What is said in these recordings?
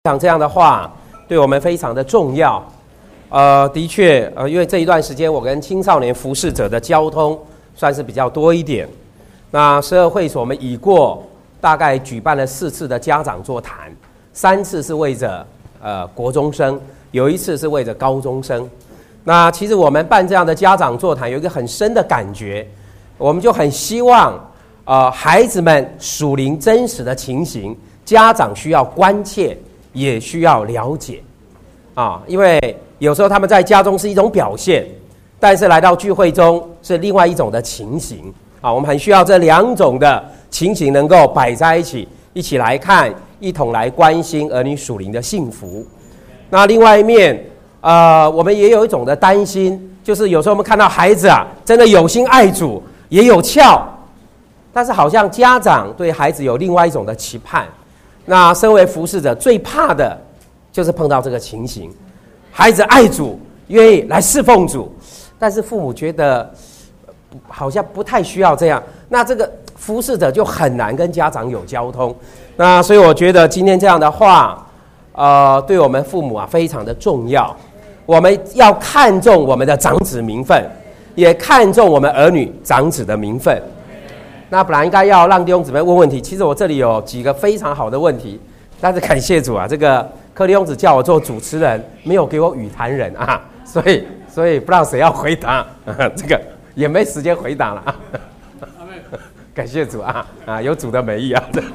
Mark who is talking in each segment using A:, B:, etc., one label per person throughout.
A: 讲这样的话对我们非常的重要。的确，因为这一段时间我跟青少年服事者的交通算是比较多一点。那12会所我们已过大概举办了4次的家长座谈，3次是为着国中生，有1次是为着高中生。那其实我们办这样的家长座谈有一个很深的感觉，我们就很希望孩子们属灵真实的情形，家长需要关切，也需要了解因为有时候他们在家中是一种表现，但是来到聚会中是另外一种的情形我们很需要这2种的情形能够摆在一起，一起来看，一同来关心儿女属灵的幸福。那另外一面我们也有一种的担心，就是有时候我们看到孩子真的有心爱主，也有孝，但是好像家长对孩子有另外一种的期盼。那身为服事者最怕的就是碰到这个情形，孩子爱主，愿意来侍奉主，但是父母觉得好像不太需要这样，那这个服事者就很难跟家长有交通。那所以我觉得今天这样的话对我们父母非常的重要。我们要看重我们的长子名分，也看重我们儿女长子的名分。那本来应该要让弟兄姊妹问问题，其实我这里有几个非常好的问题，但是感谢主这个柯弟兄姊叫我做主持人，没有给我语坛人所以不知道谁要回答这个也没时间回答了感谢主有主的美意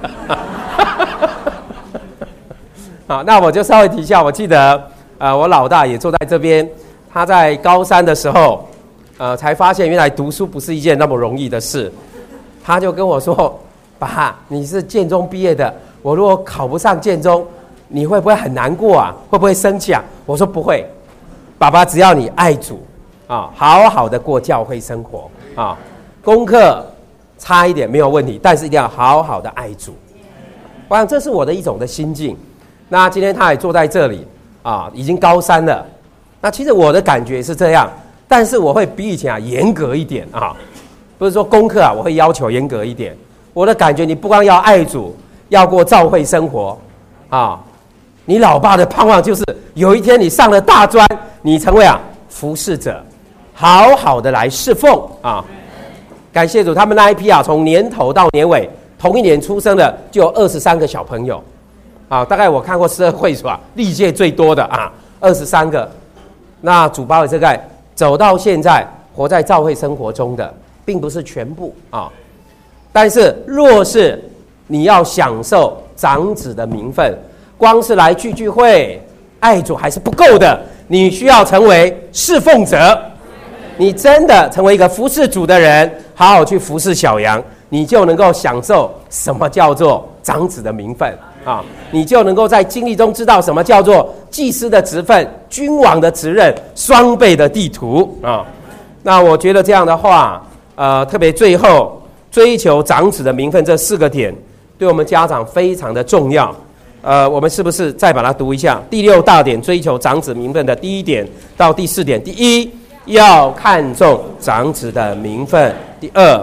A: 好，那我就稍微提一下，我记得我老大也坐在这边，他在高3的时候才发现原来读书不是一件那么容易的事。他就跟我说，爸，你是建中毕业的，我如果考不上建中，你会不会很难过会不会生气我说不会，爸爸只要你爱主好好的过教会生活功课差一点没有问题，但是一定要好好的爱主。我想这是我的一种的心境。那今天他也坐在这里已经高3了。那其实我的感觉是这样，但是我会比以前严格一点不是说功课我会要求严格一点。我的感觉，你不光要爱主，要过教会生活你老爸的盼望就是有一天你上了大专，你成为服事者，好好的来侍奉感谢主，他们那一批从年头到年尾同一年出生的就有23个小朋友大概我看过12会所历届最多的23个。那主保也这个走到现在活在教会生活中的并不是全部但是若是你要享受长子的名分，光是来聚会爱主还是不够的，你需要成为侍奉者。你真的成为一个服侍主的人，好好去服侍小羊，你就能够享受什么叫做长子的名分你就能够在经历中知道什么叫做祭司的职分、君王的职任、双倍的地图那我觉得这样的话特别最后追求长子的名分这4个点对我们家长非常的重要。我们是不是再把它读一下？第6大点，追求长子名分的第1点到第4点。第1，要看重长子的名分。第2，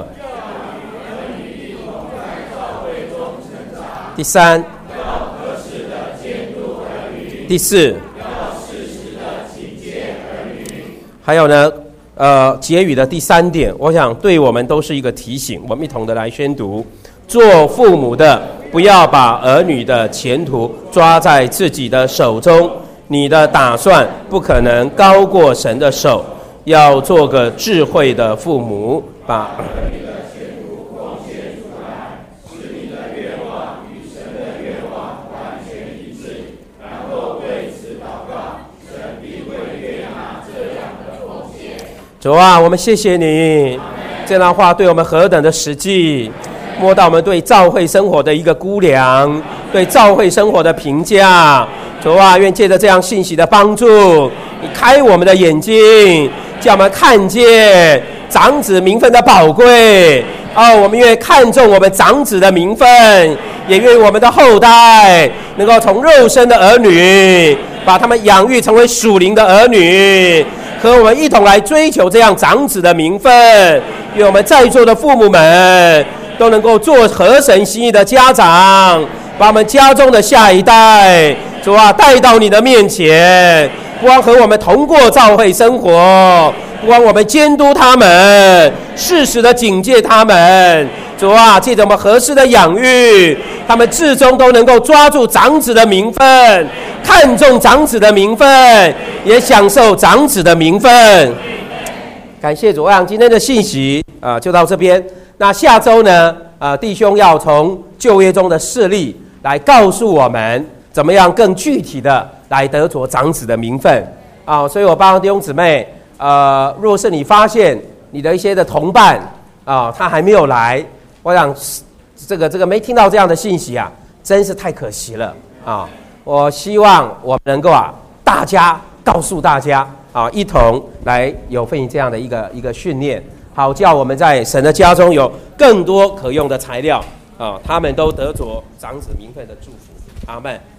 A: 第3，第4，还有呢结语的第3点，我想对我们都是一个提醒，我们一同的来宣读。做父母的不要把儿女的前途抓在自己的手中，你的打算不可能高过神的手。要做个智慧的父母，把儿女的前途奉献出来，使你的愿望与神的愿望完全一致，然后为此祷告，神必会悦纳这样的奉献。主我们谢谢你，这样的话对我们何等的实际，摸到我们对教会生活的一个估量，对教会生活的评价。主愿借着这样信息的帮助，你开我们的眼睛，叫我们看见长子名分的宝贵我们愿看重我们长子的名分，也愿我们的后代能够从肉身的儿女把他们养育成为属灵的儿女，和我们一同来追求这样长子的名分。愿我们在座的父母们都能够做合神心意的家长，把我们家中的下一代主啊，带到你的面前，不光和我们同过教会生活，不光我们监督他们，适时的警戒他们。主啊，借着我们合适的养育，他们至终都能够抓住长子的名分，看重长子的名分，也享受长子的名分。感谢主，我想今天的信息就到这边。那下周呢，弟兄要从旧约中的事例来告诉我们，怎么样更具体的来得着长子的名分所以我帮弟兄姊妹，若是你发现你的一些的同伴他还没有来，我想这个没听到这样的信息真是太可惜了我希望我们能够大家告诉大家一同来有份于这样的一个训练，好叫我们在神的家中有更多可用的材料他们都得着长子名分的祝福。阿们。